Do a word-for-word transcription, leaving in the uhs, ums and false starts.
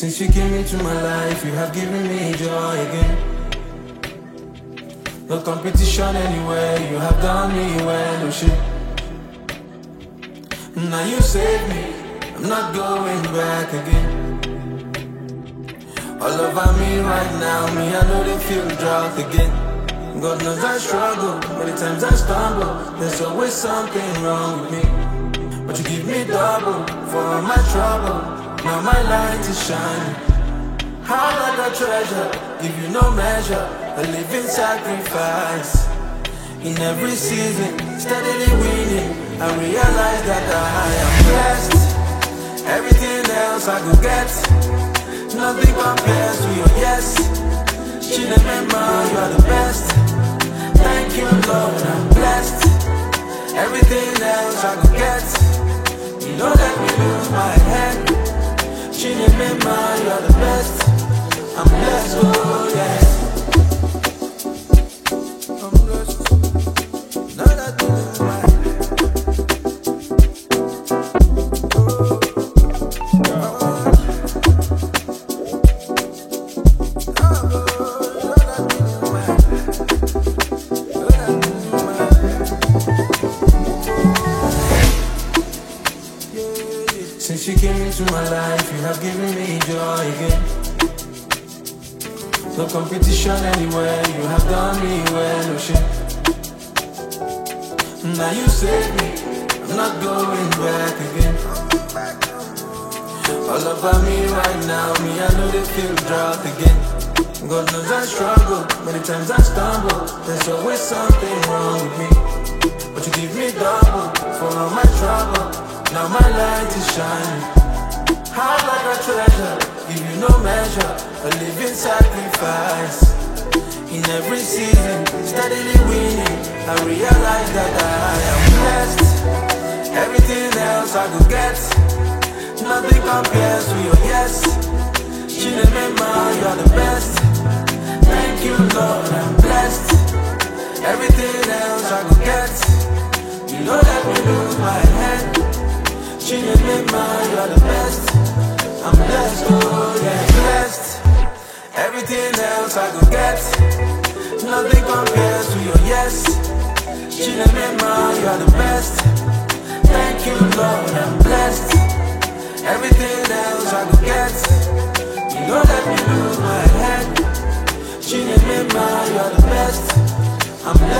Since you came into my life, you have given me joy again. No competition anywhere, you have done me well, oh shit. Now you saved me, I'm not going back again. All over me right now, me I know they feel drought again. God knows I struggle, many times I stumble. There's always something wrong with me, but you give me double for all my trouble. Now my light is shining, high like a treasure. Give you no measure, a living sacrifice. In every season, steadily winning, I realize that I am blessed. Everything else I could get, nothing compares to your yes. Chinemema, you are the best. Thank you, Lord, I'm blessed. Everything else I could get, you don't let me lose my head. Chinemema, you are the best. I'm blessed, oh yes. I'm blessed. Now that you lose my head. Since you came into my life, you have given me joy again. No competition anywhere, you have done me well, oh shit. Now you saved me, I'm not going back again. All over me right now, me I know they feel drought again. God knows I struggle, many times I stumble. There's always something wrong with me, but you give me double for all my trouble. Now my light is shining, high like a treasure. Give you no measure, a living sacrifice. In every season, steadily winning, I realize that I am blessed. Everything else I could get, nothing compares to your yes. Chinemema, you are the best. Thank you, Lord, I'm blessed. Everything else I could get, you don't let me lose my head. Chinemema, you are the best. I'm blessed, oh yeah, blessed. Everything else I could get, nothing compares to your yes. Chinemema, you are the best. Thank you, Lord, I'm blessed. Everything else I could get, you don't let me lose my head. Chinemema, you are the best. I'm blessed.